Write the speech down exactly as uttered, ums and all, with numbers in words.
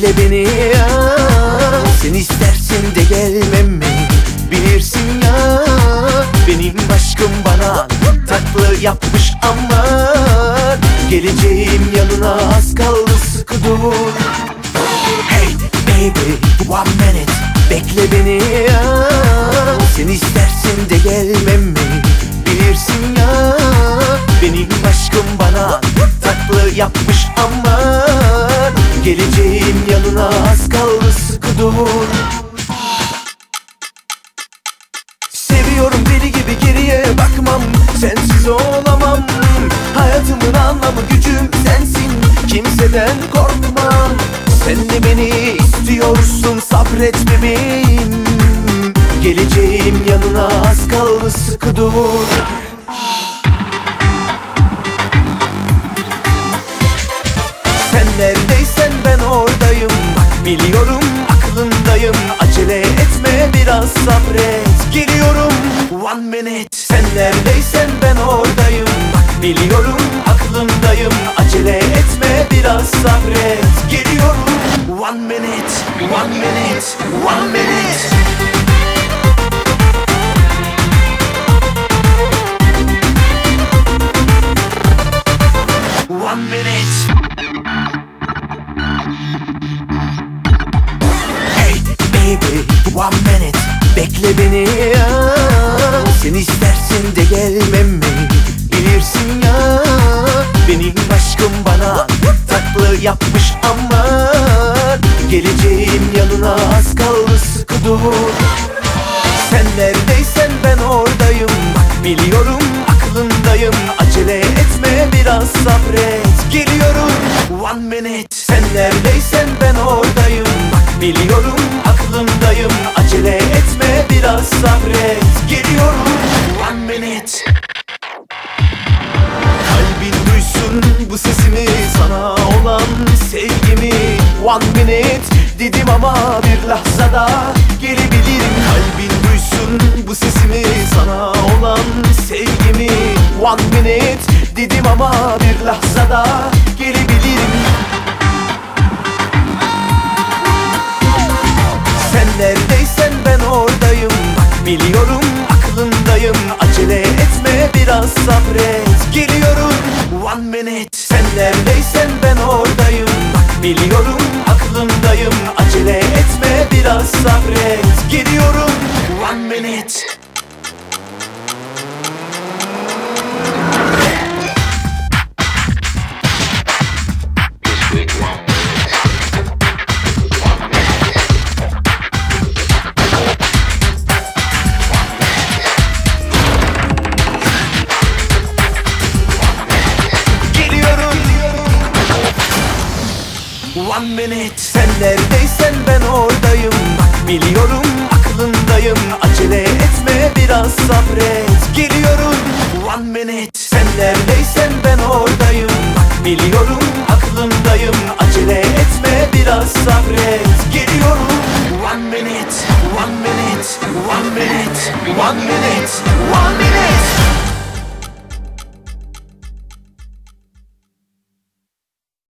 bekle beni ya. Sen istersin de gelmem mi? Bilirsin ya, benim aşkım bana tatlı yapmış ama geleceğim yanına, az kaldı, sıkı dur. Hey baby, one minute, bekle beni ya. Sen istersin de gelmem mi? Bilirsin ya, benim aşkım bana tatlı yapmış ama geleceğim yanına, az kaldı, sıkı dur. Seviyorum deli gibi, geriye bakmam, sensiz olamam. Hayatımın anlamı, gücüm sensin, kimseden korkmam. Sen de beni istiyorsun, sabret bebeğim. Geleceğim yanına, az kaldı, sıkı dur. Sen neredeysen ben oradayım, bak biliyorum aklındayım. Acele etme, biraz sabret, geliyorum. One minute. Sen neredeysen ben oradayım, bak biliyorum aklındayım. Acele etme, biraz sabret, geliyorum. One minute, one minute, one minute. One minute. Hey baby, one minute, bekle beni ya. Sen istersin de gelmem mi? Bilirsin ya, benim aşkım bana tatlı yapmış ama geleceğim yanına, az kaldı, sıkı dur. Sen neredeysen ben oradayım, bak biliyorum aklındayım. Acele etme, biraz sabret, geliyorum. One minute. Sen neredeysen ben oradayım, bak biliyorum aklındayım. Acele etme, biraz sabret, geliyorum. One minute. Kalbin duysun bu sesimi, sana olan sevgimi. One minute dedim ama bir lahzada gelebilirim. Kalbin duysun bu sesimi, sana olan sevgimi. One minute dedim ama bir lahzada gelebilirim. Sen neredeysen ben oradayım, bak biliyorum aklındayım. Acele etme, biraz sabret, geliyorum. One minute. Sen neredeysen ben oradayım, bak biliyorum aklındayım. Acele etme, biraz sabret, geliyorum. One minute. One minute. Sen neredeysen ben oradayım, bak biliyorum aklındayım. Acele etme, biraz sabret, geliyorum. One minute. Sen neredeysen ben oradayım, bak biliyorum aklındayım. Acele etme, biraz sabret, geliyorum. One minute, one minute, one minute, one minute, one